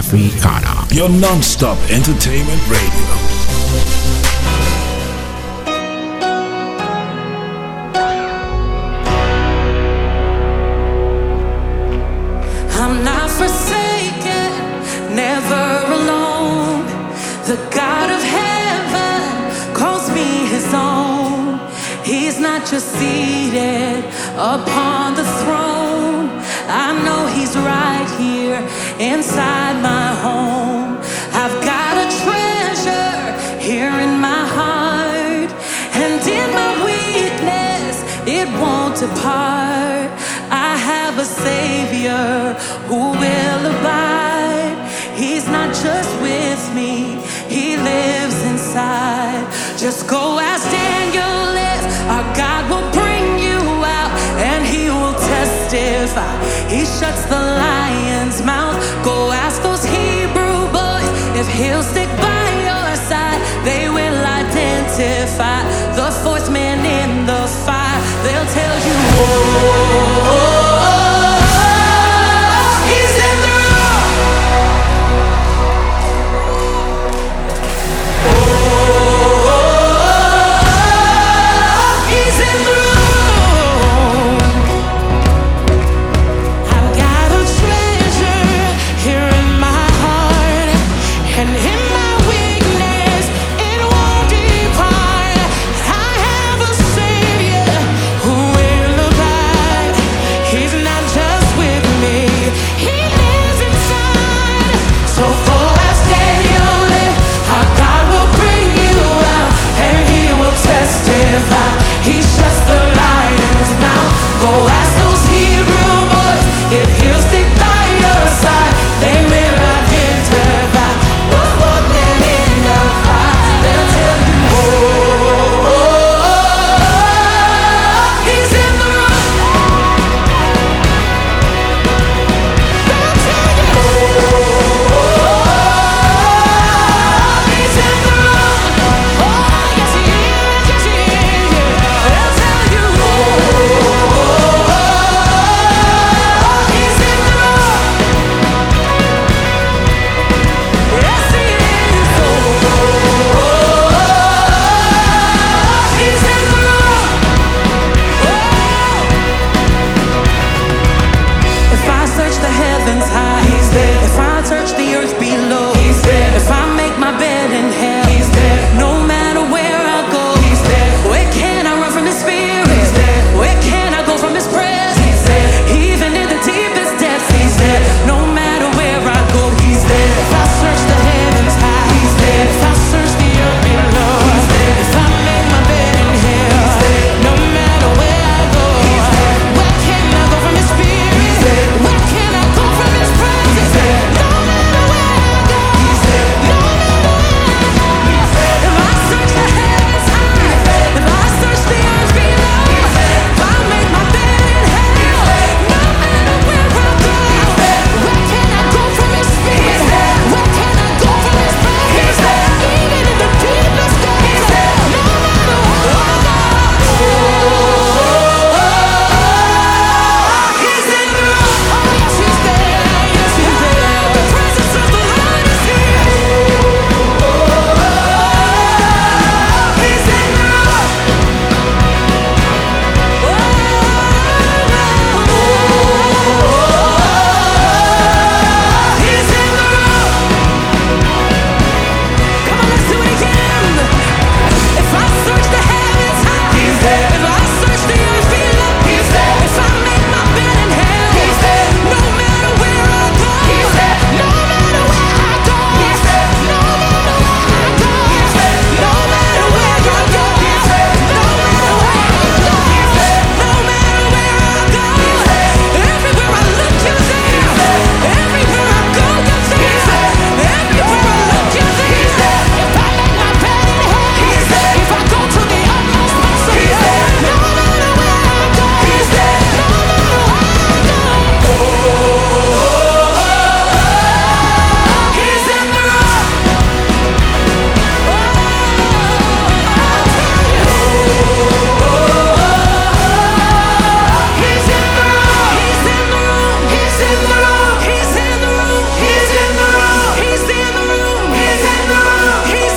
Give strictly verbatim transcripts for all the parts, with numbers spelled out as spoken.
Africana. Your non-stop entertainment radio. I'm not forsaken, never alone. The God of heaven calls me his own. He's not just seated upon the throne. I know he's right here inside my home. I've got a treasure here in my heart, and in my weakness it won't depart. I have a Savior who will abide. He's not just with me, he lives inside. Just go ask Daniel if our God will bring you out, and he will testify. He shuts the lion's mouth. Go ask those Hebrew boys if he'll stick by your side. They will identify the fourth man in the fire. They'll tell you, oh, oh, oh, he's in the room. Oh, oh, oh, he's in the room. I've got a treasure here in my heart, and in my weakness it won't depart. I have a Savior who will abide.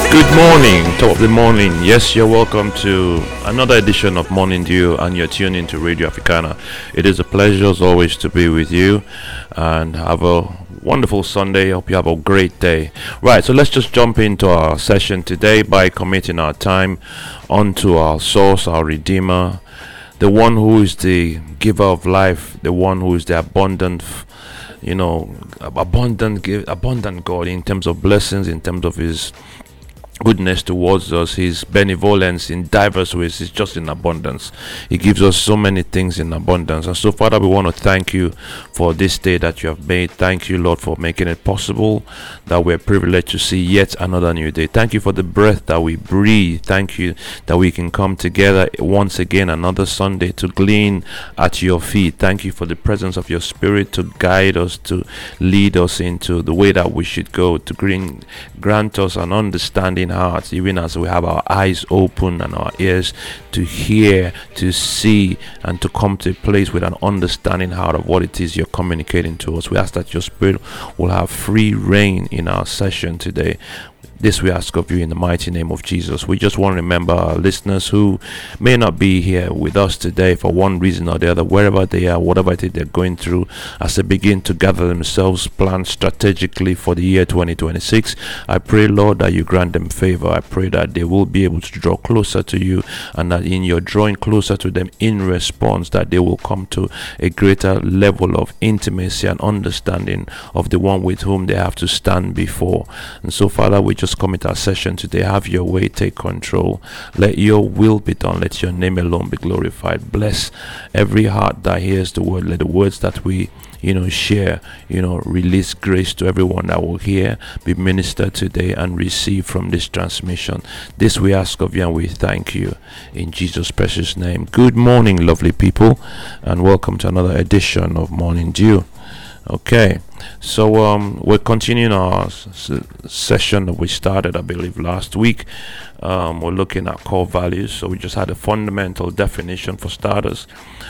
Good morning, top of the morning. Yes, you're welcome to another edition of Morning Dew, and you're tuned into Radio Africana. It is a pleasure as always to be with you, and have a wonderful Sunday. Hope you have a great day. Right, so let's just jump into our session today by committing our time unto our source, our Redeemer, the one who is the giver of life, the one who is the abundant, you know, abundant, abundant God in terms of blessings, in terms of His goodness towards us, His benevolence in diverse ways is just in abundance. He gives us so many things in abundance. And so, Father, we want to thank you for this day that you have made. Thank you, Lord, for making it possible that we're privileged to see yet another new day. Thank you for the breath that we breathe. Thank you that we can come together once again another Sunday to glean at your feet. Thank you for the presence of your Spirit to guide us, to lead us into the way that we should go, to grant, grant us an understanding hearts, even as we have our eyes open and our ears to hear, to see, and to come to a place with an understanding heart of what it is you're communicating to us. We ask that your Spirit will have free reign in our session today. This we ask of you in the mighty name of Jesus. We just want to remember our listeners who may not be here with us today for one reason or the other, wherever they are, whatever it is they're going through, as they begin to gather themselves, plan strategically for the year twenty twenty-six. I pray, Lord, that you grant them favor. I pray that they will be able to draw closer to you, and that in your drawing closer to them in response, that they will come to a greater level of intimacy and understanding of the one with whom they have to stand before. And so, Father, we just commit our session today. Have your way, take control. Let your will be done. Let your name alone be glorified. Bless every heart that hears the word. Let the words that we you know share, you know release grace to everyone that will hear, be ministered today and receive from this transmission. This we ask of you and we thank you in Jesus' precious name. Good morning, lovely people, and welcome to another edition of Morning Dew. Okay, so um, we're continuing our s- session that we started, I believe, last week. Um, we're looking at core values. So we just had a fundamental definition for starters,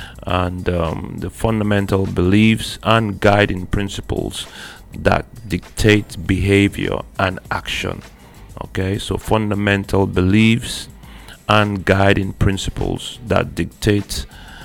and um, the fundamental beliefs and guiding principles that dictate behavior and action. Okay, so fundamental beliefs and guiding principles that dictate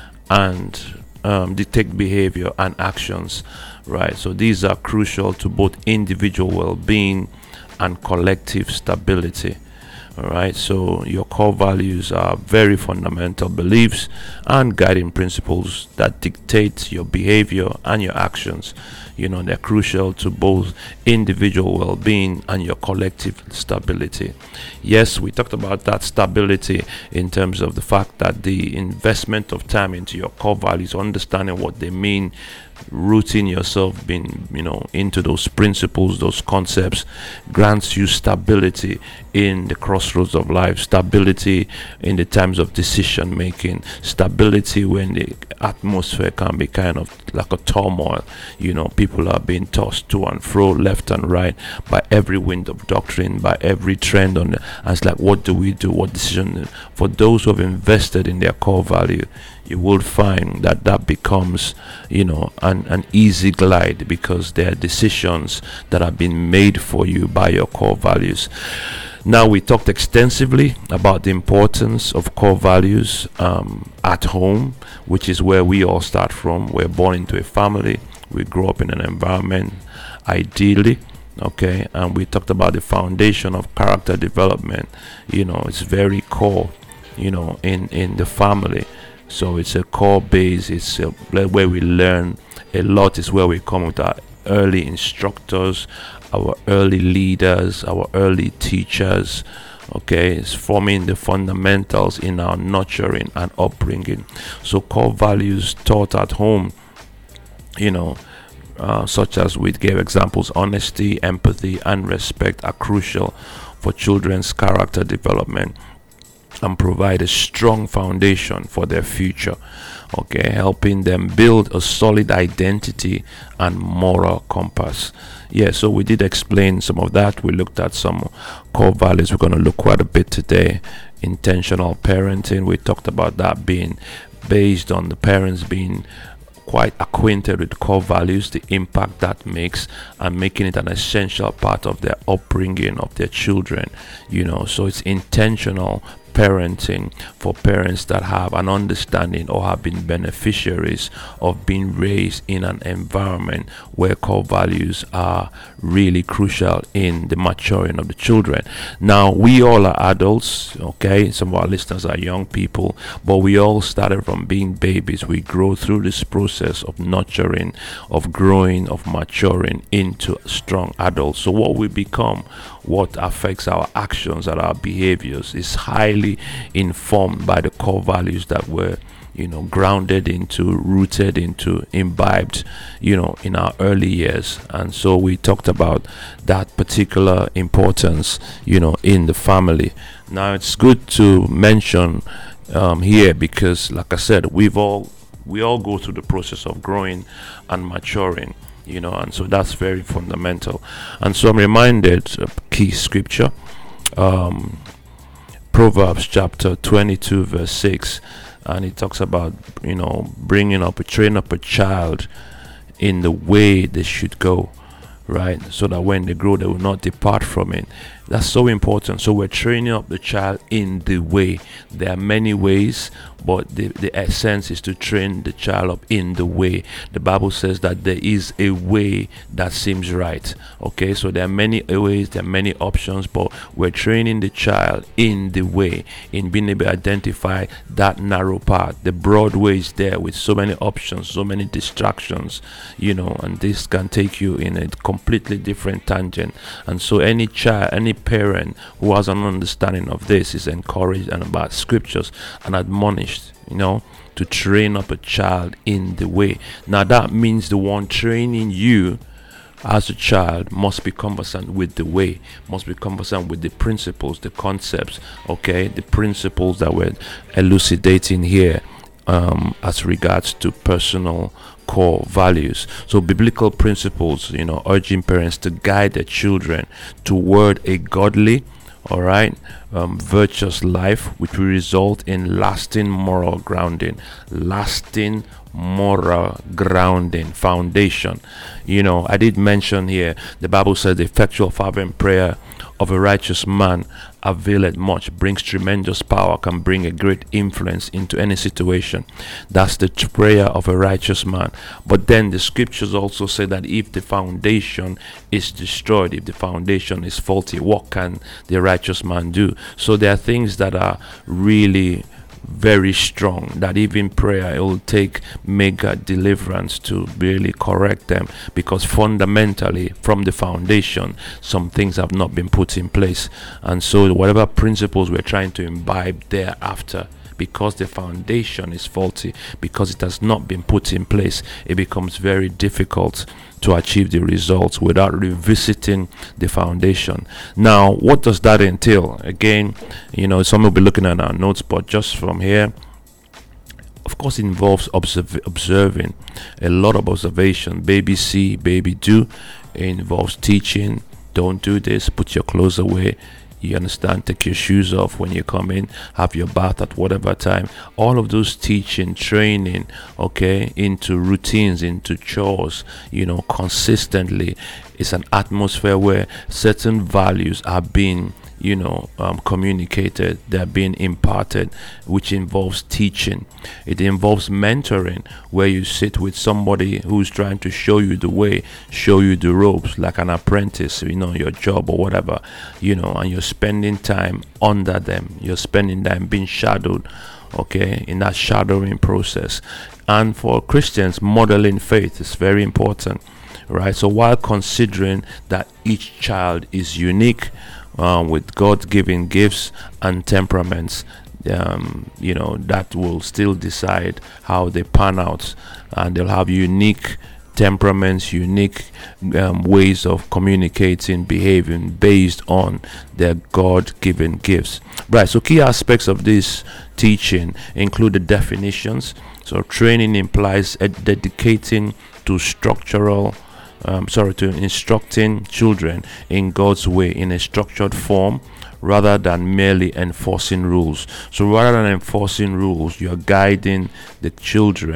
and um, dictate behavior and actions. Right, so these are crucial to both individual well-being and collective stability. All right, so your core values are very fundamental beliefs and guiding principles that dictate your behavior and your actions. You know, they're crucial to both individual well-being and your collective stability. Yes, we talked about that stability in terms of the fact that the investment of time into your core values, understanding what they mean, rooting yourself being you know into those principles, those concepts, grants you stability in the crossroads of life, stability in the times of decision making, stability when the atmosphere can be kind of like a turmoil. You know, people are being tossed to and fro, left and right, by every wind of doctrine, by every trend on the, and it's like, what do we do? What decision? For those who have invested in their core value, you will find that that becomes, you know, an, an easy glide, because there are decisions that have been made for you by your core values. Now, we talked extensively about the importance of core values um, at home, which is where we all start from. We're born into a family. We grow up in an environment, ideally. Okay, and we talked about the foundation of character development. You know, it's very core, you know, in, in the family. So it's a core base. It's a, where we learn a lot. Is where we come with our early instructors, our early leaders, our early teachers. Okay, it's forming the fundamentals in our nurturing and upbringing. So core values taught at home, you know, uh, such as we gave examples, honesty, empathy, and respect, are crucial for children's character development and provide a strong foundation for their future. Okay, helping them build a solid identity and moral compass. Yeah, so we did explain some of that. We looked at some core values. We're going to look quite a bit today. Intentional parenting, we talked about that being based on the parents being quite acquainted with core values, the impact that makes, and making it an essential part of their upbringing of their children. You know, so it's intentional parenting for parents that have an understanding or have been beneficiaries of being raised in an environment where core values are really crucial in the maturing of the children. Now, we all are adults, okay? Some of our listeners are young people, but we all started from being babies. We grow through this process of nurturing, of growing, of maturing into strong adults. So what we become, what affects our actions and our behaviors, is highly informed by the core values that were, you know, grounded into, rooted into, imbibed, you know, in our early years. And so we talked about that particular importance, you know, in the family. Now, it's good to mention um, here because, like I said, we've all we all go through the process of growing and maturing, you know, and so that's very fundamental. And so I'm reminded of key scripture, um, Proverbs chapter twenty-two verse six, and it talks about, you know, bringing up a train up a child in the way they should go, right, so that when they grow they will not depart from it. That's so important. So we're training up the child in the way. There are many ways, but the, the essence is to train the child up in the way. The Bible says that there is a way that seems right. Okay, so there are many ways, there are many options, but we're training the child in the way, in being able to identify that narrow path. The broad way is there with so many options, so many distractions, you know, and this can take you in a completely different tangent. And so any child, any parent who has an understanding of this is encouraged and about scriptures and admonished, you know, to train up a child in the way. Now that means the one training you as a child must be conversant with the way, must be conversant with the principles, the concepts, okay, the principles that we're elucidating here um, as regards to personal core values. So biblical principles, you know, urging parents to guide their children toward a godly, all right, um, virtuous life, which will result in lasting moral grounding, lasting moral grounding, foundation. You know, I did mention here, the Bible says the effectual fervent prayer of a righteous man availeth much, brings tremendous power, can bring a great influence into any situation. That's the t- prayer of a righteous man. But then the scriptures also say that if the foundation is destroyed, if the foundation is faulty, what can the righteous man do? So there are things that are really very strong, that even prayer, it will take mega deliverance to really correct them, because fundamentally from the foundation some things have not been put in place. And so whatever principles we're trying to imbibe thereafter, because the foundation is faulty, because it has not been put in place, it becomes very difficult to achieve the results without revisiting the foundation. Now, what does that entail? Again, you know, some will be looking at our notes, but just from here, of course, it involves observe, observing, a lot of observation. Baby see, baby do. It involves teaching. Don't do this, put your clothes away. You understand? Take your shoes off when you come in, have your bath at whatever time. All of those teaching, training, okay, into routines, into chores, you know, consistently. It's an atmosphere where certain values are being, you know, um, communicated, they're being imparted, which involves teaching. It involves mentoring, where you sit with somebody who's trying to show you the way, show you the ropes, like an apprentice, you know, your job or whatever, you know, and you're spending time under them. You're spending time being shadowed, okay, in that shadowing process. And for Christians, modeling faith is very important, right? So while considering that each child is unique, Uh, with God-given gifts and temperaments, um, you know, that will still decide how they pan out, and they'll have unique temperaments, unique um, ways of communicating, behaving based on their God-given gifts. Right, so key aspects of this teaching include the definitions. So training implies ed- dedicating to structural Um, sorry, to instructing children in God's way in a structured form, rather than merely enforcing rules. So rather than enforcing rules, you're guiding the children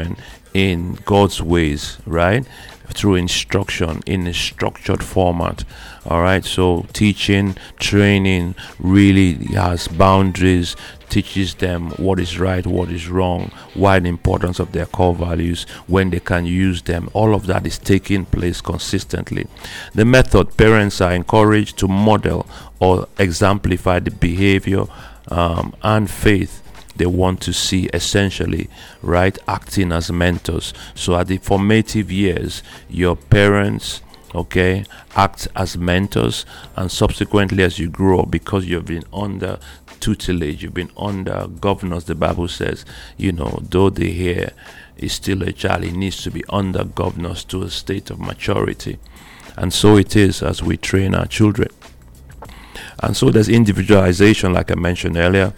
in God's ways, right? Through instruction in a structured format. All right, so teaching, training really has boundaries, teaches them what is right, what is wrong, why the importance of their core values, when they can use them. All of that is taking place consistently. The method: parents are encouraged to model or exemplify the behavior um, and faith they want to see, essentially, right? Acting as mentors. So at the formative years, your parents, okay, act as mentors, and subsequently as you grow up, because you've been under tutelage, you've been under governors, the Bible says, you know, though the hair is still a child, he needs to be under governors to a state of maturity. And so it is as we train our children. And so there's individualization, like I mentioned earlier.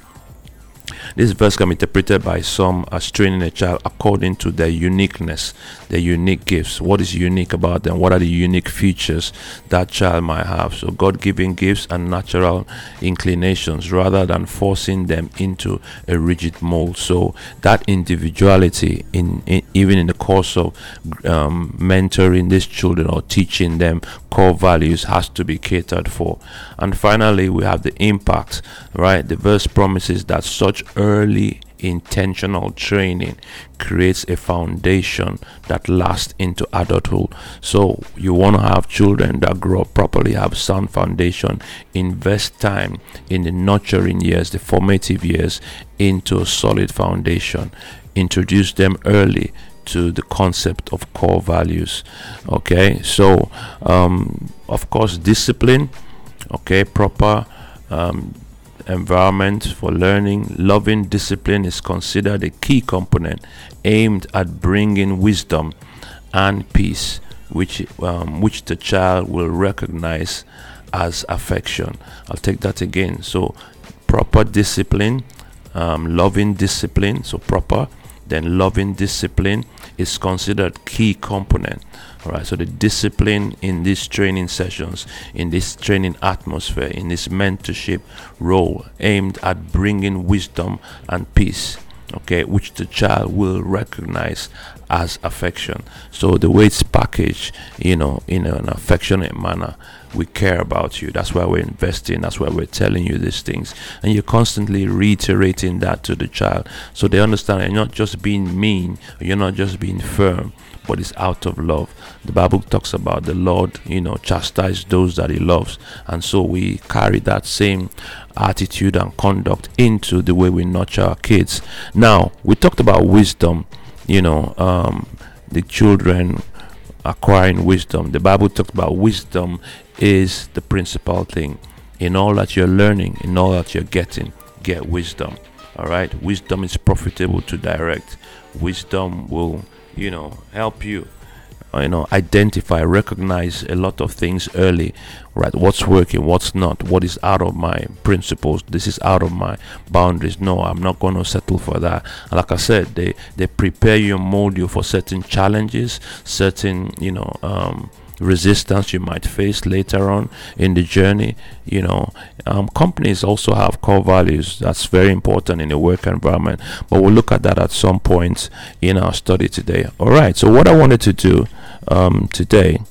This verse can be interpreted by some as training a child according to their uniqueness, their unique gifts. What is unique about them? What are the unique features that child might have? So God-given gifts and natural inclinations, rather than forcing them into a rigid mold. So that individuality, in, in even in the course of um, mentoring these children or teaching them core values, has to be catered for. And finally, we have the impact, right? The verse promises that such early intentional training creates a foundation that lasts into adulthood. So you want to have children that grow up properly, have sound foundation, invest time in the nurturing years, the formative years, into a solid foundation. Introduce them early to the concept of core values. Okay, so um, of course, discipline, okay, proper um, environment for learning. Loving discipline is considered a key component aimed at bringing wisdom and peace, which um, which the child will recognize as affection. I'll take that again. So proper discipline, um, loving discipline, so proper, then loving discipline is considered key component. All right, so the discipline in these training sessions, in this training atmosphere, in this mentorship role aimed at bringing wisdom and peace, okay, which the child will recognize as affection. So the way it's packaged, you know, in an affectionate manner, we care about you. That's why we're investing. That's why we're telling you these things. And you're constantly reiterating that to the child, so they understand you're not just being mean, you're not just being firm, but it's out of love. The Bible talks about the Lord, you know, chastise those that he loves. And so we carry that same attitude and conduct into the way we nurture our kids. Now, we talked about wisdom, you know, um, the children acquiring wisdom. The Bible talks about wisdom is the principal thing. In all that you're learning, in all that you're getting, get wisdom. All right, wisdom is profitable to direct. Wisdom will, you know, help you, you know, identify, recognize a lot of things early, right? What's working, what's not, what is out of my principles, this is out of my boundaries. No, I'm not going to settle for that. And like I said, they they prepare you and mold you for certain challenges, certain, you know, um resistance you might face later on in the journey. You know, um, companies also have core values. That's very important in a work environment, but we'll look at that at some point in our study today. All right, so what I wanted to do um, today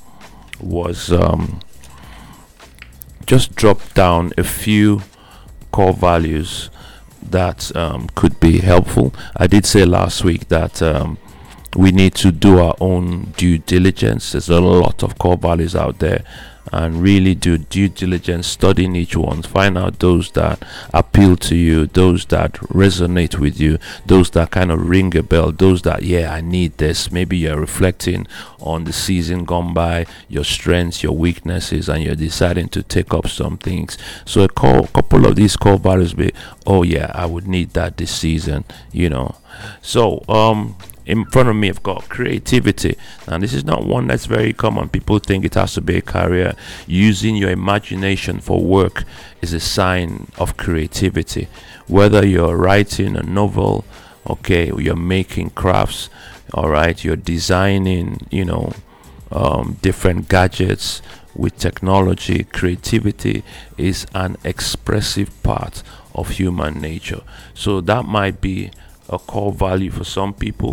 was um, just drop down a few core values that um, could be helpful. I did say last week that um, we need to do our own due diligence. There's a lot of core values out there, and really do due diligence, studying each one, find out those that appeal to you, those that resonate with you, those that kind of ring a bell, those that, yeah, I need this. Maybe you're reflecting on the season gone by, your strengths, your weaknesses, and you're deciding to take up some things. So a core, couple of these core values be, oh yeah, I would need that this season, you know. So um in front of me, I've got creativity. And this is not one that's very common. People think it has to be a career. Using your imagination for work is a sign of creativity. Whether you're writing a novel, okay, you're making crafts, all right, you're designing, you know, um, different gadgets with technology. Creativity is an expressive part of human nature. So that might be a core value for some people,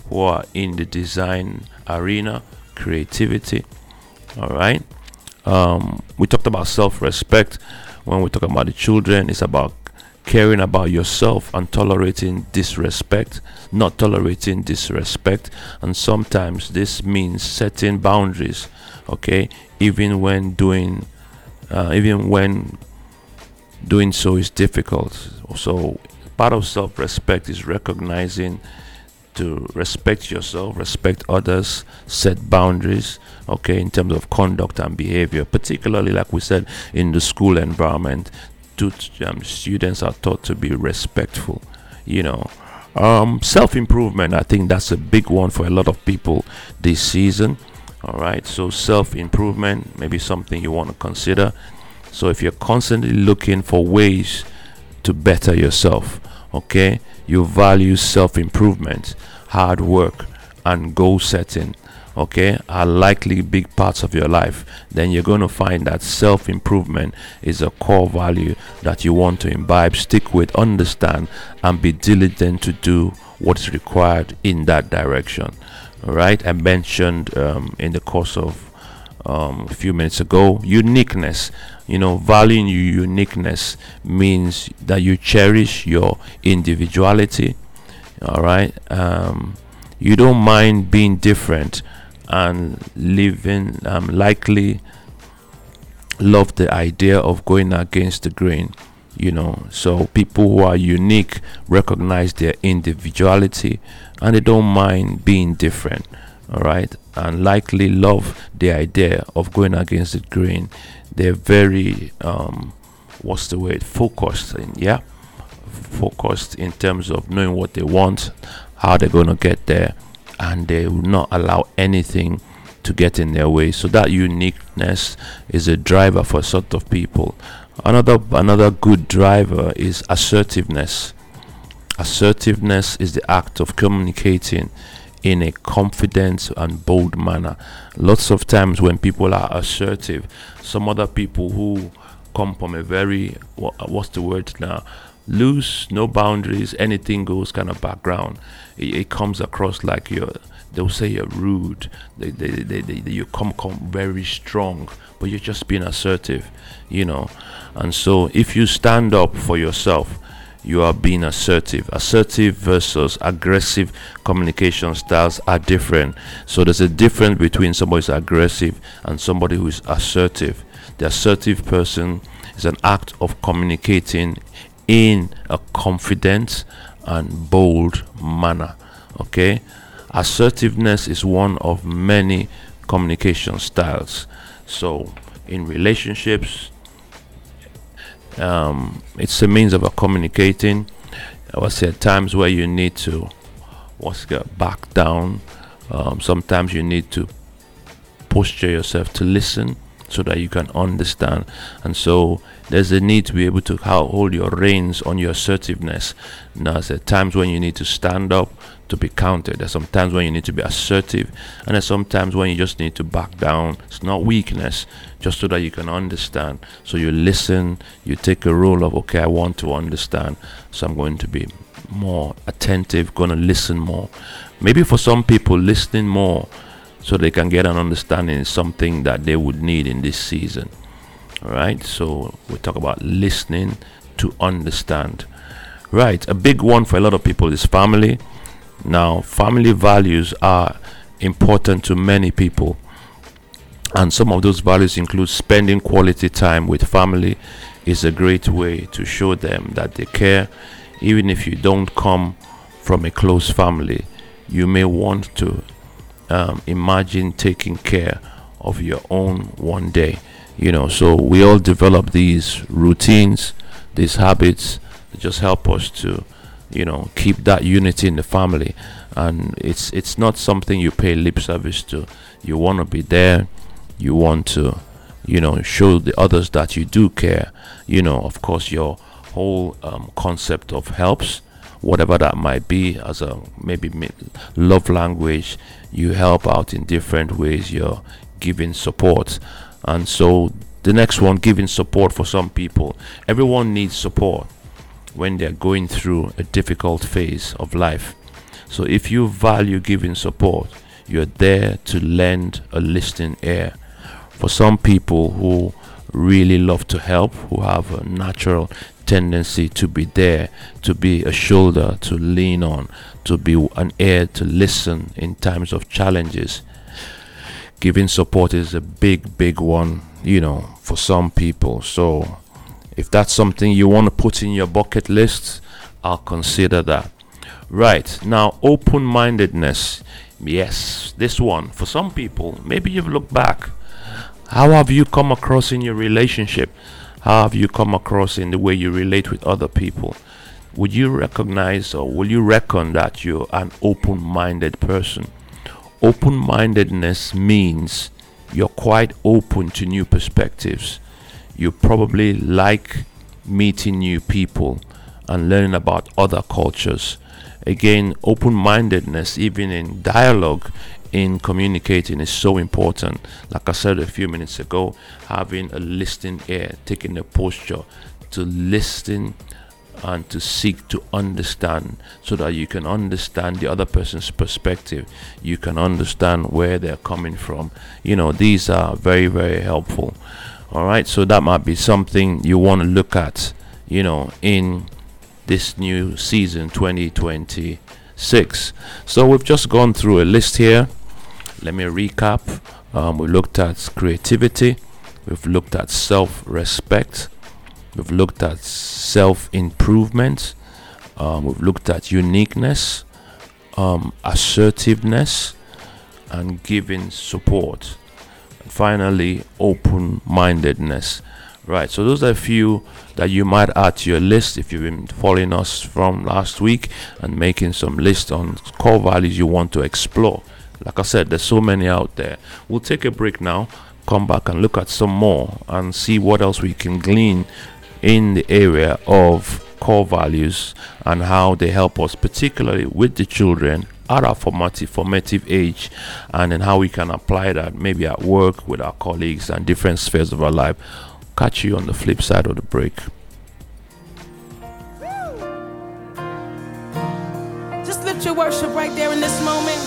who are in the design arena, creativity. All right. Um, we talked about self-respect. When we talk about the children, it's about caring about yourself and tolerating disrespect, not tolerating disrespect. And sometimes this means setting boundaries, okay, even when doing uh, even when doing so is difficult. So part of self-respect is recognizing to respect yourself, respect others, set boundaries, okay, in terms of conduct and behavior, particularly like we said in the school environment. To, um, students are taught to be respectful, you know. Um, self-improvement, I think that's a big one for a lot of people this season. All right, so self-improvement, maybe something you want to consider. So if you're constantly looking for ways to better yourself, okay, you value self-improvement, hard work, and goal setting, okay, are likely big parts of your life, then you're going to find that self-improvement is a core value that you want to imbibe, stick with, understand, and be diligent to do what is required in that direction. All right, I mentioned um, in the course of um, a few minutes ago, uniqueness. You know, valuing your uniqueness means that you cherish your individuality. All right, um, you don't mind being different and living, um, likely love the idea of going against the grain, you know. So people who are unique recognize their individuality and they don't mind being different, all right, and likely love the idea of going against the grain. They're very um what's the word focused in, yeah focused in terms of knowing what they want, how they're going to get there, and they will not allow anything to get in their way. So that uniqueness is a driver for sort of people. Another another good driver is assertiveness. Assertiveness is the act of communicating in a confident and bold manner. Lots of times when people are assertive, some other people who come from a very what, what's the word now loose, no boundaries, anything goes kind of background, it, it comes across like you're, they'll say you're rude, they, they, they, they, they you come come very strong, but you're just being assertive, you know. And so if you stand up for yourself, you are being assertive. Assertive versus aggressive communication styles are different. So there's a difference between somebody who's aggressive and somebody who is assertive. The assertive person is an act of communicating in a confident and bold manner, okay. Assertiveness is one of many communication styles. So in relationships, um, it's a means of a communicating. I would say at times where you need to what's get back down, um, sometimes you need to posture yourself to listen so that you can understand. And so there's a need to be able to hold your reins on your assertiveness. Now there's times when you need to stand up to be counted. There's sometimes when you need to be assertive, and there's sometimes when you just need to back down. It's not weakness, just so that you can understand. So you listen, you take a role of, okay, I want to understand, so I'm going to be more attentive, going to listen more. Maybe for some people, listening more so they can get an understanding is something that they would need in this season. All right, so we talk about listening to understand. Right, a big one for a lot of people is family. Now, family values are important to many people, and some of those values include spending quality time with family is a great way to show them that they care. Even if you don't come from a close family, you may want to um, imagine taking care of your own one day, you know. So we all develop these routines, these habits that just help us to, you know, keep that unity in the family. And it's it's not something you pay lip service to. You want to be there, you want to, you know, show the others that you do care. You know, of course, your whole um, concept of helps, whatever that might be, as a maybe love language, you help out in different ways. You're giving support. And so the next one, giving support for some people. Everyone needs support when they're going through a difficult phase of life. So if you value giving support, you're there to lend a listening ear. For some people who really love to help, who have a natural tendency to be there, to be a shoulder to lean on, to be an ear to listen in times of challenges, giving support is a big, big one, you know, for some people. So if that's something you want to put in your bucket list, I'll consider that. Right, now, open-mindedness. Yes, this one, for some people, maybe you've looked back. How have you come across in your relationship? How have you come across in the way you relate with other people? Would you recognize, or will you reckon that you're an open-minded person? Open-mindedness means you're quite open to new perspectives. You probably like meeting new people and learning about other cultures. Again, open-mindedness, even in dialogue, in communicating, is so important. Like I said a few minutes ago, having a listening ear, taking a posture to listen and to seek to understand, so that you can understand the other person's perspective. You can understand where they're coming from. You know, these are very, very helpful. All right, so that might be something you want to look at, you know, in this new season twenty twenty-six. So we've just gone through a list here. Let me recap. Um, we looked at creativity. We've looked at self-respect. We've looked at self-improvement. Um, we've looked at uniqueness, um, assertiveness, and giving support. And finally, open-mindedness. Right, so those are a few that you might add to your list if you've been following us from last week and making some list on core values you want to explore. Like I said, there's so many out there. We'll take a break now, come back and look at some more and see what else we can glean in the area of core values and how they help us, particularly with the children at our formative, formative age, and then how we can apply that maybe at work with our colleagues and different spheres of our life. Catch you on the flip side of the break. Just lift your worship right there in this moment.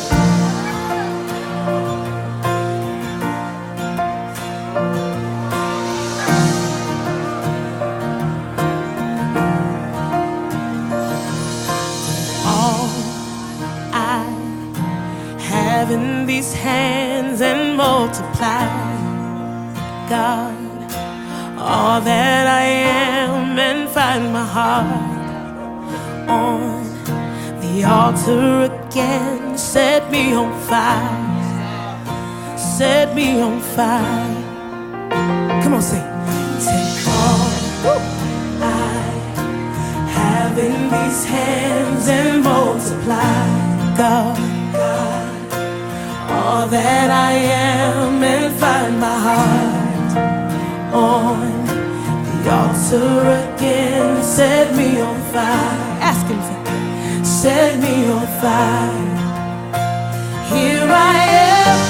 All I have in these hands and multiply, God, all that I am, and find my heart on the altar again. Set me on fire, set me on fire. Come on, sing. Take all I have in these hands and multiply, God, God, all that I am, and find my heart on the altar again. Set me on fire. Ask him to set me on fire. Here I am,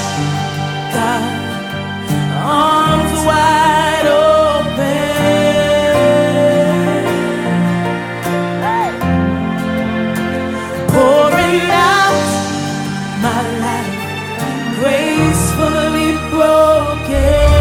God, arms wide open, pouring out my life, gracefully broken.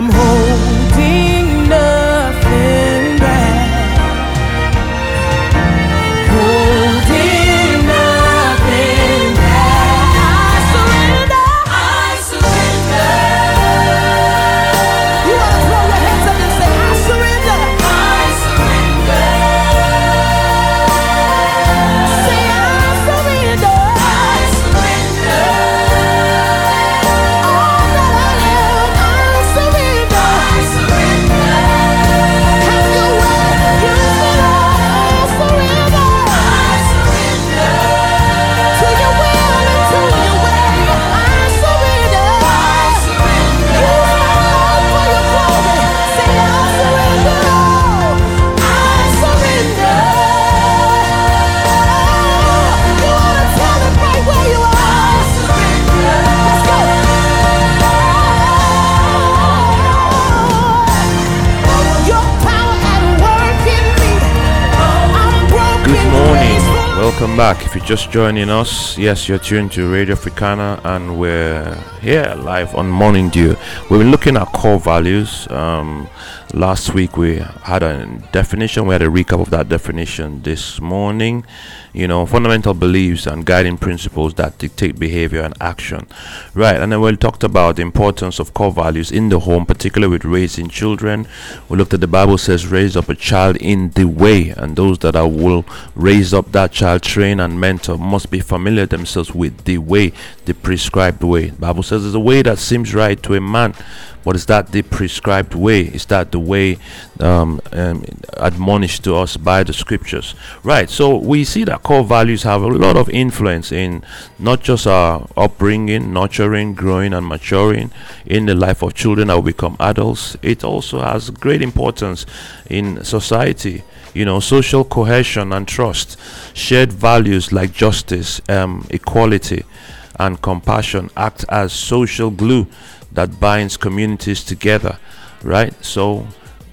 I'm holding nothing back. Holding nothing back. I surrender. I surrender. You want to throw your hands up and say, I surrender. I surrender. Say, I surrender. I surrender. All that I am, I surrender. I surrender. Have your way. You said I surrender. I surrender. To your will and to your way. I surrender. I surrender. Use my life for your glory. Say, I surrender. I surrender. You want to tell it right where you are. Let's go. Your power at work in me. I'm broken. Good morning. graceful. Welcome back. If you're just joining us, yes, you're tuned to Radio Africana, and we're here live on Morning Dew. We've been looking at core values. Um, last week we had a definition. We had a recap of that definition this morning. You know, fundamental beliefs and guiding principles that dictate behavior and action. Right, and then we talked about the importance of core values in the home, particularly with raising children. We looked at the Bible says, raise up a child in the way, and those that are will raise up that child, train and mentor, must be familiar themselves with the way, the prescribed way. The Bible says there's a way that seems right to a man, but is that the prescribed way? Is that the way um, um, admonished to us by the scriptures? Right, so we see that core values have a lot of influence in not just our upbringing, nurturing, growing and maturing in the life of children that will become adults. It also has great importance in society. You know, social cohesion and trust, shared values like justice, um, equality and compassion act as social glue that binds communities together, right? So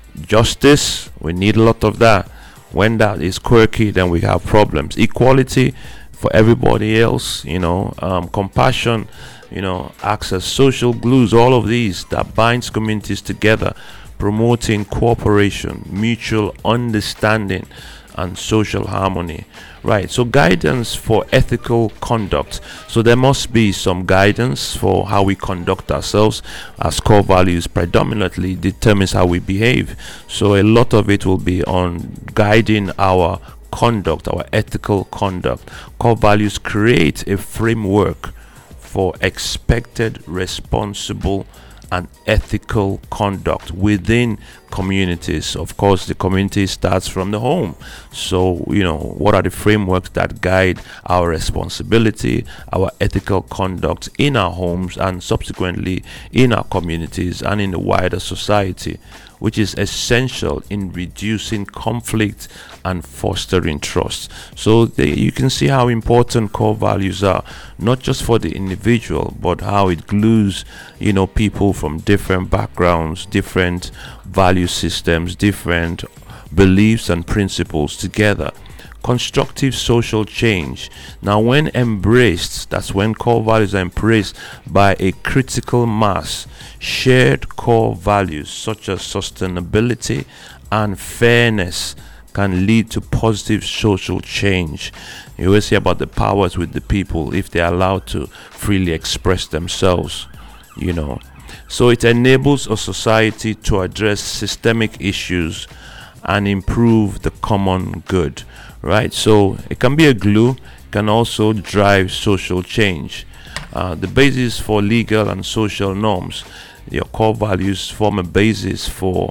justice, we need a lot of that. When that is quirky, then we have problems. Equality for everybody else, you know, um, compassion, you know, acts as social glues. All of these that binds communities together, promoting cooperation, mutual understanding and social harmony. Right, so guidance for ethical conduct. So there must be some guidance for how we conduct ourselves, as core values predominantly determines how we behave. So a lot of it will be on guiding our conduct, our ethical conduct. Core values create a framework for expected, responsible and ethical conduct within communities. Of course, the community starts from the home. So, you know, what are the frameworks that guide our responsibility, our ethical conduct in our homes and subsequently in our communities and in the wider society, which is essential in reducing conflict and fostering trust. So they, you can see how important core values are, not just for the individual, but how it glues, you know, people from different backgrounds, different value systems, different beliefs and principles together. Constructive social change. Now, when embraced, that's when core values are embraced by a critical mass. Shared core values such as sustainability and fairness can lead to positive social change. You always hear about the powers with the people if they're allowed to freely express themselves, you know. So it enables a society to address systemic issues and improve the common good, right? So it can be a glue, can also drive social change. Uh, the basis for legal and social norms. Your core values form a basis for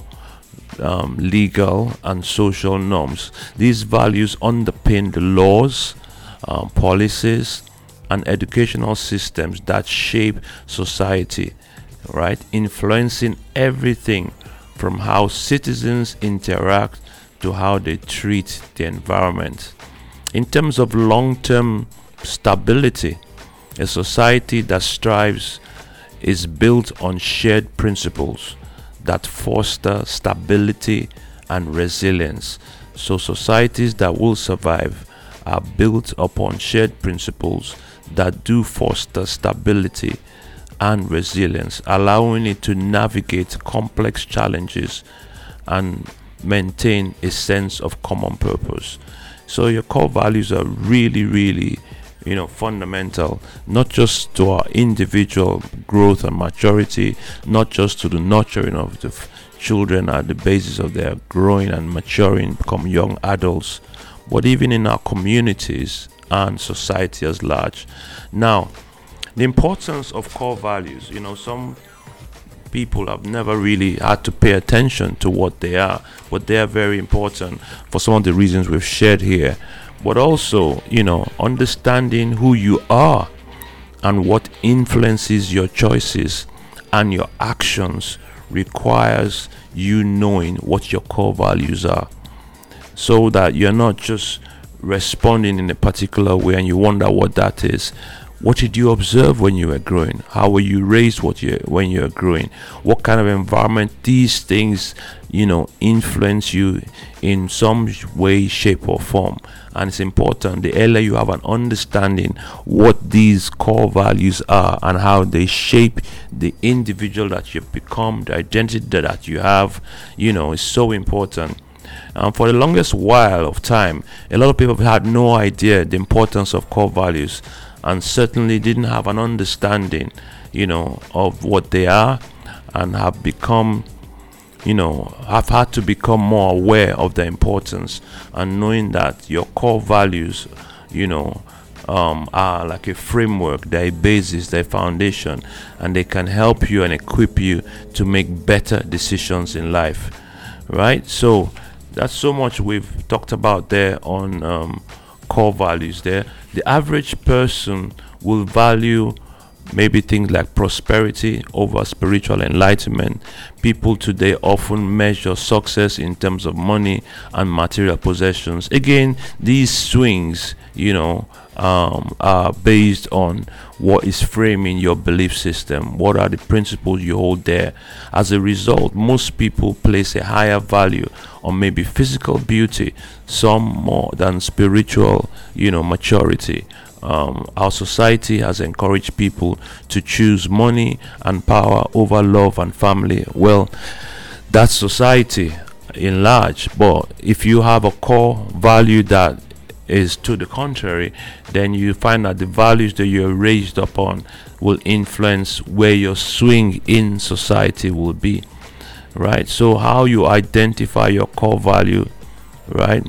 um, legal and social norms. These values underpin the laws, um, policies, and educational systems that shape society, right? Influencing everything from how citizens interact to how they treat the environment. In terms of long-term stability, a society that strives is built on shared principles that foster stability and resilience. So societies that will survive are built upon shared principles that do foster stability and resilience, allowing it to navigate complex challenges and maintain a sense of common purpose. So your core values are really, really, you know, fundamental, not just to our individual growth and maturity, not just to the nurturing of the f- children at the basis of their growing and maturing, become young adults, but even in our communities and society as large. Now, the importance of core values, you know, some people have never really had to pay attention to what they are, but they are very important for some of the reasons we've shared here. But also, you know, understanding who you are and what influences your choices and your actions requires you knowing what your core values are, so that you're not just responding in a particular way and you wonder what that is. What did you observe when you were growing? How were you raised what you when you were growing? What kind of environment? These things, you know, influence you in some way, shape or form. And it's important, the earlier you have an understanding what these core values are and how they shape the individual that you've become, the identity that you have, you know, is so important. And for the longest while of time, a lot of people have had no idea the importance of core values, and certainly didn't have an understanding, you know, of what they are, and have become, you know, have had to become more aware of their importance, and knowing that your core values, you know, um, are like a framework, they're a basis, they're a foundation, and they can help you and equip you to make better decisions in life, right? So that's so much we've talked about there on um, core values there. The average person will value maybe things like prosperity over spiritual enlightenment. People today often measure success in terms of money and material possessions. Again, these swings, you know, um, are based on what is framing your belief system. What are the principles you hold there? As a result, most people place a higher value on maybe physical beauty, some more than spiritual, you know, maturity. Um, our society has encouraged people to choose money and power over love and family. Well, that's society in large, but if you have a core value that is to the contrary, then you find that the values that you're raised upon will influence where your swing in society will be, right? So how you identify your core value, right?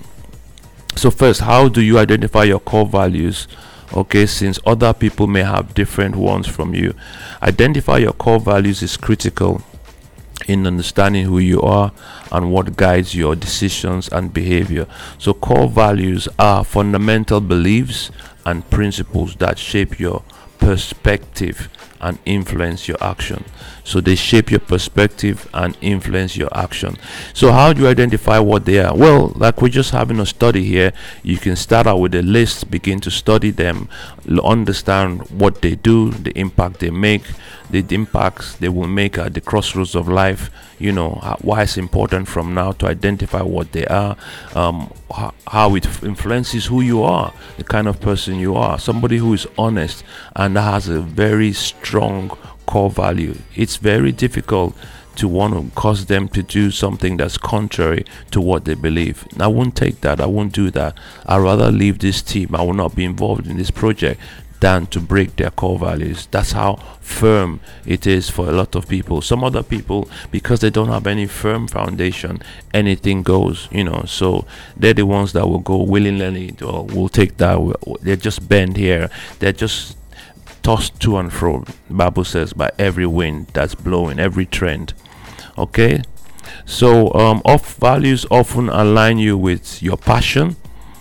So first, how do you identify your core values? Okay, since other people may have different ones from you, identify your core values is critical in understanding who you are and what guides your decisions and behavior. So core values are fundamental beliefs and principles that shape your perspective and influence your action. So they shape your perspective and influence your action. So how do you identify what they are? Well, like we're just having a study here, you can start out with a list, begin to study them, understand what they do, the impact they make, the impacts they will make at the crossroads of life, you know, why it's important from now to identify what they are, um, how, how it influences who you are, the kind of person you are, somebody who is honest and has a very strong core value. It's very difficult to want to cause them to do something that's contrary to what they believe. I won't take that. I won't do that. I'd rather leave this team. I will not be involved in this project than to break their core values. That's how firm it is for a lot of people. Some other people, because they don't have any firm foundation, anything goes, you know. So they're the ones that will go willingly, or will take that. They're just bent here. They're just tossed to and fro, the Bible says, by every wind that's blowing, every trend. Okay, so um, off values often align you with your passion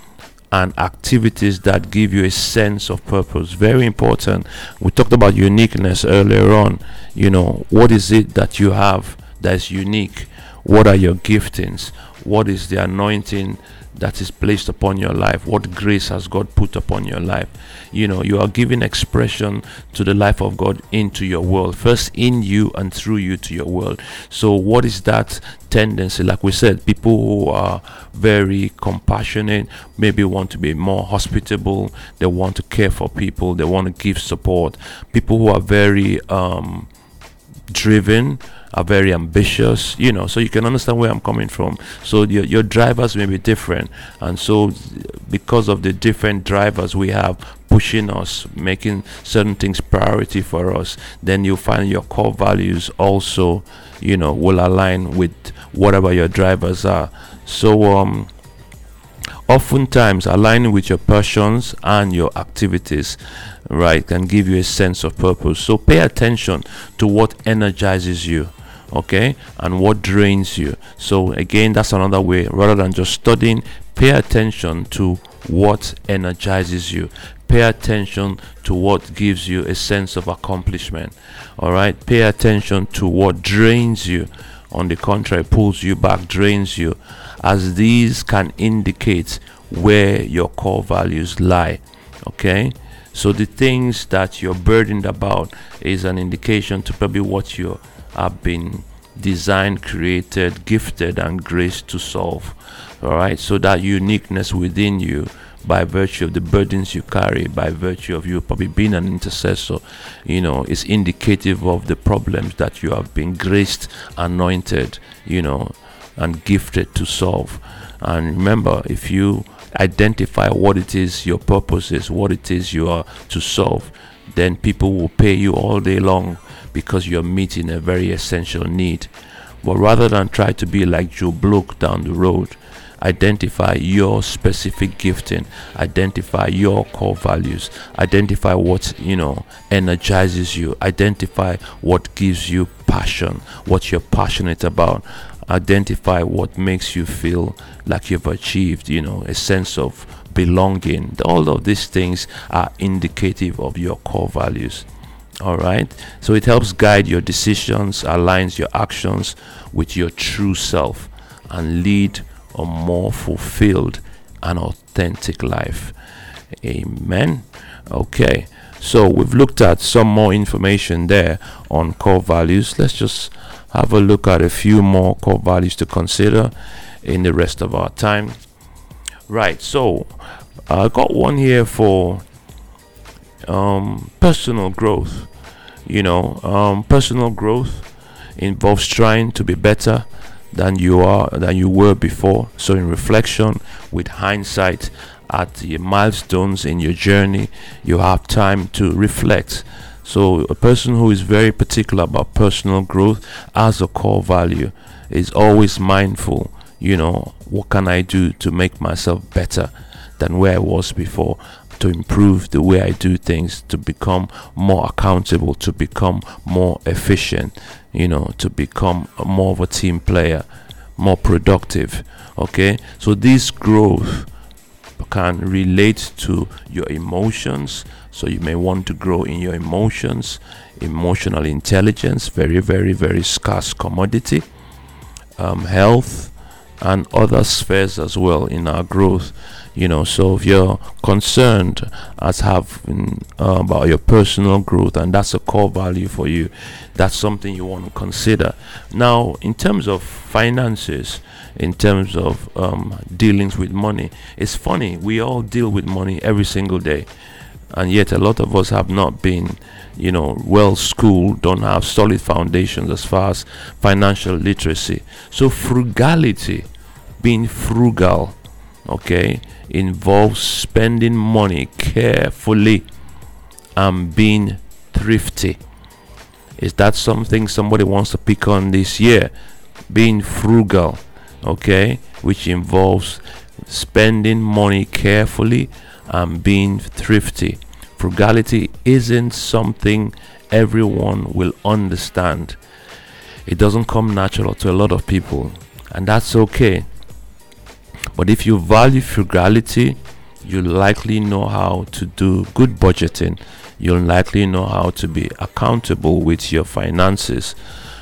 and activities that give you a sense of purpose. Very important. We talked about uniqueness earlier on. You know, what is it that you have that is unique? What are your giftings? What is the anointing that is placed upon your life? What grace has God put upon your life? You know, you are giving expression to the life of God into your world, first in you and through you to your world. So what is that tendency? Like we said, people who are very compassionate maybe want to be more hospitable, they want to care for people, they want to give support. People who are very um driven are very ambitious, you know, so you can understand where I'm coming from. So your, your drivers may be different, and so because of the different drivers we have pushing us, making certain things priority for us, then you'll find your core values also, you know, will align with whatever your drivers are. So um oftentimes aligning with your passions and your activities, right, can give you a sense of purpose. So pay attention to what energizes you, okay, and what drains you. So again, that's another way. Rather than just studying, pay attention to what energizes you. Pay attention to what gives you a sense of accomplishment. All right, pay attention to what drains you. On the contrary, pulls you back, drains you, as these can indicate where your core values lie. Okay, so the things that you're burdened about is an indication to probably what you have been designed, created, gifted, and graced to solve. All right, so that uniqueness within you, by virtue of the burdens you carry, by virtue of you probably being an intercessor, you know, is indicative of the problems that you have been graced, anointed, you know, and gifted to solve. And remember, if you identify what it is your purpose is, what it is you are to solve, then people will pay you all day long because you're meeting a very essential need. But rather than try to be like Joe Bloke down the road, identify your specific gifting, identify your core values, identify what, you know, energizes you, identify what gives you passion, what you're passionate about, identify what makes you feel like you've achieved, you know, a sense of belonging. All of these things are indicative of your core values. All right, so it helps guide your decisions, aligns your actions with your true self, and lead a more fulfilled and authentic life. Amen. Okay, so we've looked at some more information there on core values. Let's just have a look at a few more core values to consider in the rest of our time. Right, so I got one here for um, personal growth. You know, um, personal growth involves trying to be better than you are than you were before. So in reflection, with hindsight at the milestones in your journey, you have time to reflect. So a person who is very particular about personal growth as a core value is always mindful, you know, what can I do to make myself better than where I was before, to improve the way I do things, to become more accountable, to become more efficient, you know, to become more of a team player, more productive. Okay, so this growth can relate to your emotions. So you may want to grow in your emotions. Emotional intelligence, very very very scarce commodity. Um, health and other spheres as well in our growth. You know, so if you're concerned as having uh, about your personal growth, and that's a core value for you, that's something you want to consider. Now, in terms of finances, in terms of um, dealings with money, it's funny, we all deal with money every single day, and yet a lot of us have not been, you know, well schooled, don't have solid foundations as far as financial literacy. So frugality, being frugal, okay, involves spending money carefully and being thrifty. Is that something somebody wants to pick on this year? Being frugal, okay, which involves spending money carefully and being thrifty. Frugality isn't something everyone will understand. It doesn't come natural to a lot of people, and that's okay. But if you value frugality, you likely know how to do good budgeting. You'll likely know how to be accountable with your finances,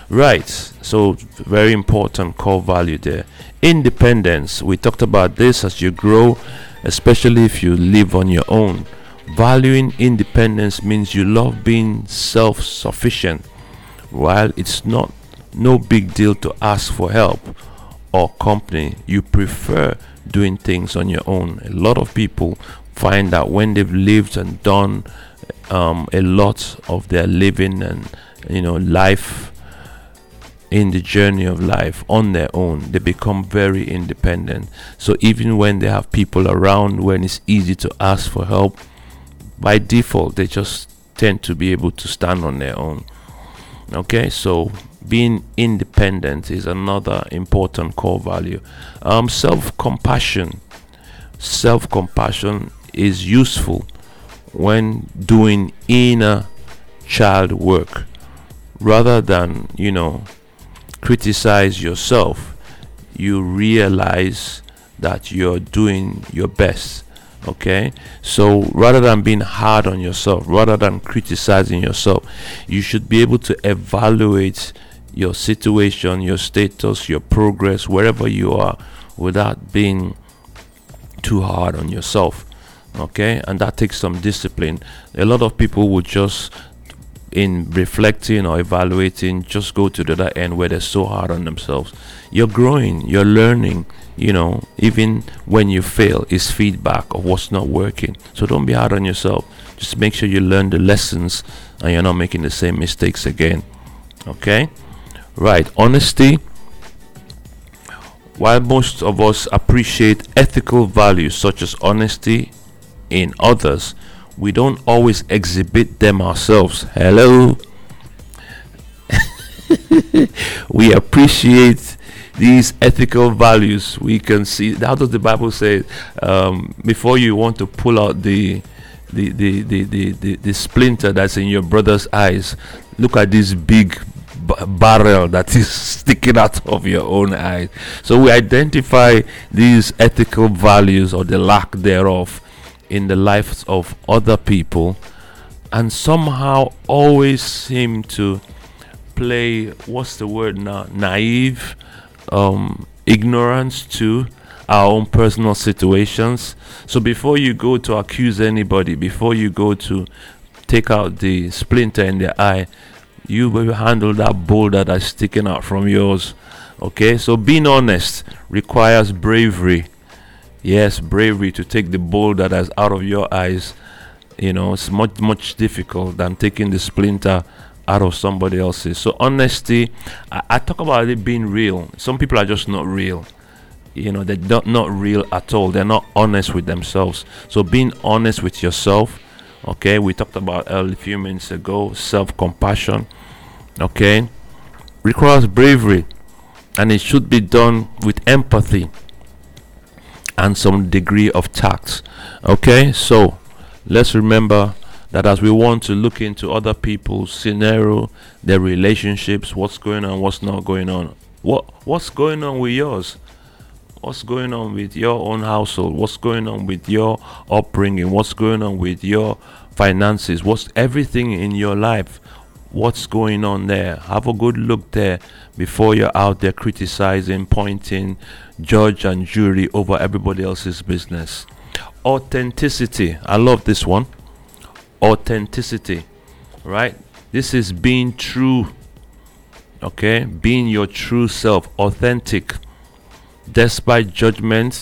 Right. So very important core value there. Independence. We talked about this as you grow, especially if you live on your own. Valuing independence means you love being self-sufficient. While it's not no big deal to ask for help or company, you prefer doing things on your own. A lot of people find that when they've lived and done um, a lot of their living and you know life in the journey of life on their own, they become very independent. So even when they have people around, when it's easy to ask for help, by default they just tend to be able to stand on their own. Okay, so being independent is another important core value. Um, self-compassion. Self-compassion is useful when doing inner child work. Rather than, you know, criticize yourself, you realize that you're doing your best. Okay, so rather than being hard on yourself, rather than criticizing yourself, you should be able to evaluate your situation, your status, your progress, wherever you are, without being too hard on yourself. Okay, and that takes some discipline. A lot of people would just, in reflecting or evaluating, just go to the other end where they're so hard on themselves. You're growing, you're learning. You know, even when you fail, is feedback of what's not working. So don't be hard on yourself. Just make sure you learn the lessons and you're not making the same mistakes again. Okay, right. Honesty. While most of us appreciate ethical values such as honesty in others, we don't always exhibit them ourselves. Hello. We appreciate these ethical values. We can see, how does the Bible say, um, before you want to pull out the the the, the, the, the the splinter that's in your brother's eyes, look at this big b- barrel that is sticking out of your own eye. So we identify these ethical values or the lack thereof in the lives of other people, and somehow always seem to play, what's the word now, naive um ignorance to our own personal situations. So before you go to accuse anybody, before you go to take out the splinter in their eye, you will handle that boulder that's sticking out from yours. Okay, so being honest requires bravery. Yes, bravery to take the boulder that's out of your eyes. You know, it's much much difficult than taking the splinter out of somebody else's. So honesty, I, I talk about it being real. Some people are just not real. You know, they're not, not real at all. They're not honest with themselves. So being honest with yourself, okay, we talked about earlier a few minutes ago, self-compassion, okay, requires bravery, and it should be done with empathy and some degree of tact. Okay, so let's remember that as we want to look into other people's scenario, their relationships, what's going on, what's not going on, what what's going on with yours, what's going on with your own household, what's going on with your upbringing, what's going on with your finances, what's everything in your life, what's going on there. Have a good look there before you're out there criticizing, pointing, judge and jury over everybody else's business. Authenticity, I love this one. Authenticity, right? This is being true. Okay, being your true self, authentic despite judgment,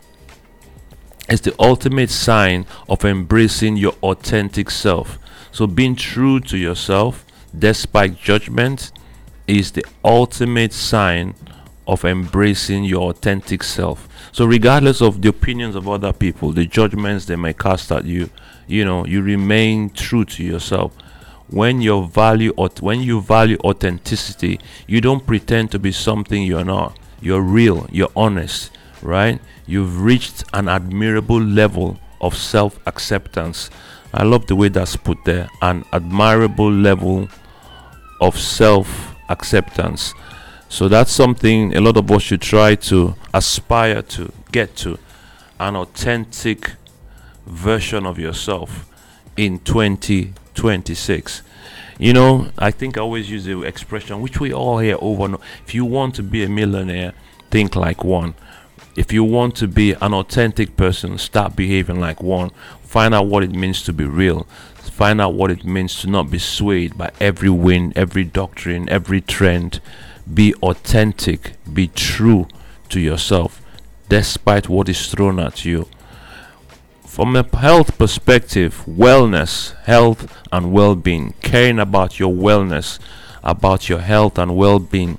is the ultimate sign of embracing your authentic self. So being true to yourself despite judgment is the ultimate sign of embracing your authentic self. So regardless of the opinions of other people, the judgments they may cast at you, you know, you remain true to yourself. When you value when you value authenticity, you don't pretend to be something you're not. You're real, you're honest, right? You've reached an admirable level of self-acceptance. I love the way that's put there. An admirable level of self-acceptance. So that's something a lot of us should try to aspire to get to. An authentic version of yourself in twenty twenty-six. You know, I think I always use the expression which we all hear over and over. If you want to be a millionaire, think like one. If you want to be an authentic person, start behaving like one. Find out what it means to be real. Find out what it means to not be swayed by every wind, every doctrine, every trend. Be authentic. Be true to yourself, despite what is thrown at you. From a health perspective, wellness, health, and well-being, caring about your wellness, about your health and well-being.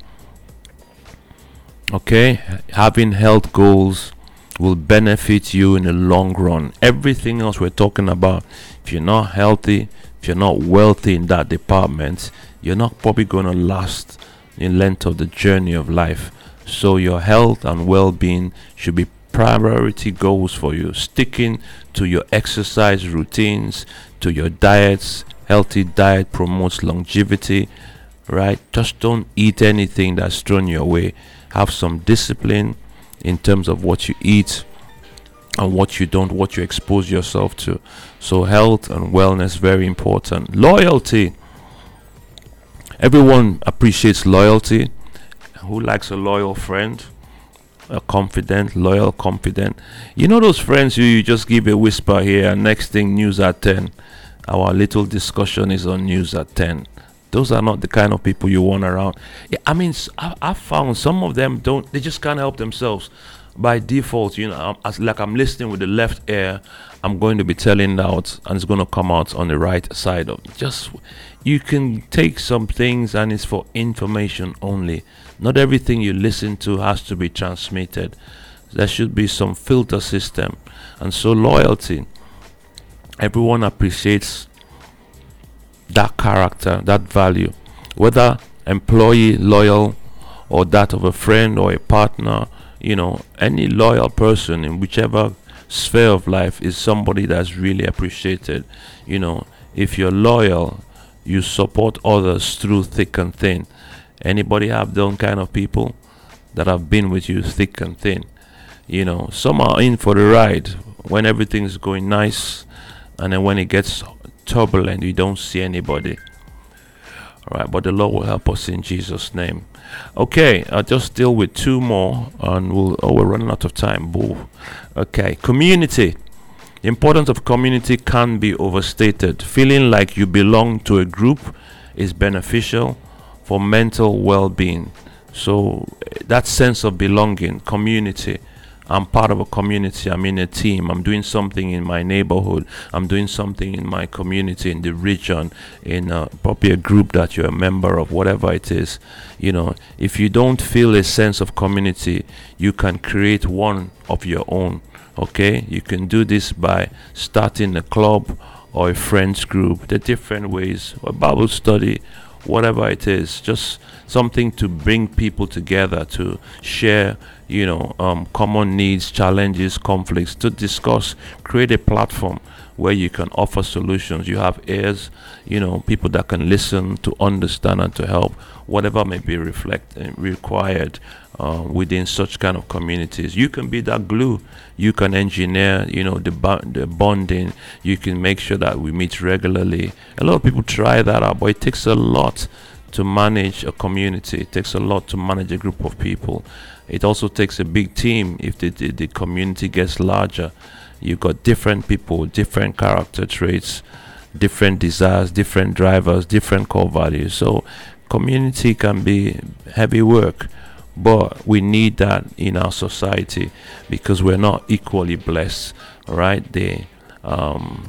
Okay, having health goals will benefit you in the long run. Everything else we're talking about, if you're not healthy, if you're not wealthy in that department, you're not probably going to last in length of the journey of life. So your health and well-being should be priority goals for you. Sticking to your exercise routines, to your diets. Healthy diet promotes longevity, right? Just don't eat anything that's thrown your way. Have some discipline in terms of what you eat and what you don't, what you expose yourself to. So health and wellness, very important. Loyalty. Everyone appreciates loyalty. Who likes a loyal friend? A confident, loyal, confident. You know those friends who you just give a whisper here and next thing news at ten. Our little discussion is on news at ten. Those are not the kind of people you want around. Yeah, I mean, I, I found some of them don't, they just can't help themselves. By default, you know, I'm, as, like I'm listening with the left ear, I'm going to be telling out and it's going to come out on the right side of just, you can take some things and it's for information only. Not everything you listen to has to be transmitted. There should be some filter system. And so loyalty, everyone appreciates that character, that value, whether employee loyal or that of a friend or a partner. You know, any loyal person in whichever sphere of life is somebody that's really appreciated. You know, if you're loyal, you support others through thick and thin. Anybody have those kind of people that have been with you thick and thin? You know, some are in for the ride when everything's going nice, and then when it gets turbulent, you don't see anybody. All right, but the Lord will help us in Jesus' name. Okay, I'll just deal with two more, and we'll. Oh, we're running out of time. Boo. Okay, community. The importance of community can be overstated. Feeling like you belong to a group is beneficial for mental well-being. So that sense of belonging, community. I'm part of a community. I'm in a team. I'm doing something in my neighborhood. I'm doing something in my community, in the region, in uh, probably a group that you're a member of, whatever it is. You know, if you don't feel a sense of community, you can create one of your own. Okay, you can do this by starting a club or a friends group. There are different ways, a Bible study, whatever it is, just something to bring people together to share, you know, um, common needs, challenges, conflicts, to discuss, create a platform where you can offer solutions. You have ears, you know, people that can listen, to understand and to help, whatever may be reflect uh, required uh, within such kind of communities. You can be that glue. You can engineer, you know, the, bo- the bonding. You can make sure that we meet regularly. A lot of people try that out, but it takes a lot to manage a community. It takes a lot to manage a group of people. It also takes a big team if the, the, the community gets larger. You've got different people, different character traits, different desires, different drivers, different core values. So community can be heavy work, but we need that in our society because we're not equally blessed, right? The um,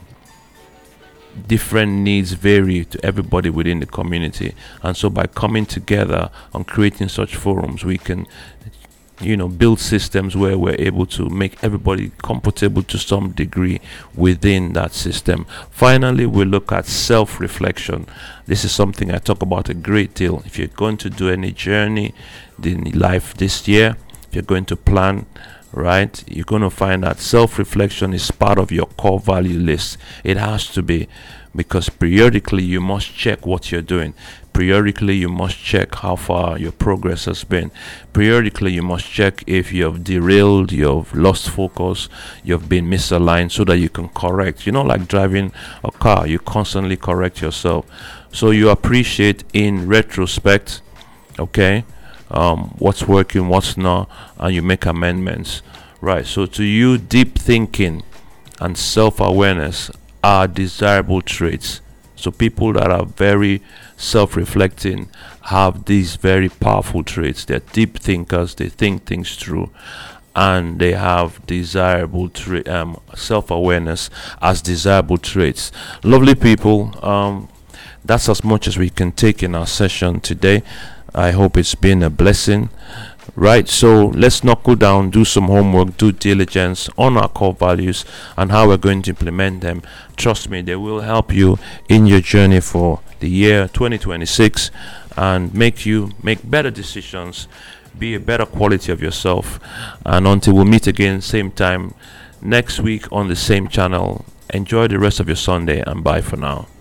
different needs vary to everybody within the community. And so by coming together and creating such forums, we can, you know, build systems where we're able to make everybody comfortable to some degree within that system. Finally, we look at self-reflection. This is something I talk about a great deal. If you're going to do any journey in life this year, if you're going to plan, right, you're going to find that self-reflection is part of your core value list. It has to be, because periodically you must check what you're doing. Periodically you must check how far your progress has been. Periodically you must check if you've derailed, you've lost focus, you've been misaligned, so that you can correct. You know, like driving a car, you constantly correct yourself. So you appreciate in retrospect, okay, um, what's working, what's not, and you make amendments, right? So to you, deep thinking and self-awareness are desirable traits. So people that are very self-reflecting have these very powerful traits. They're deep thinkers, they think things through, and they have desirable tra- um, self-awareness as desirable traits. Lovely people, um, that's as much as we can take in our session today. I hope it's been a blessing. Right, so let's knuckle down, do some homework, do diligence on our core values and how we're going to implement them. Trust me, they will help you in your journey for the year twenty twenty-six and make you make better decisions, be a better quality of yourself. And until we meet again, same time next week on the same channel, enjoy the rest of your Sunday and bye for now.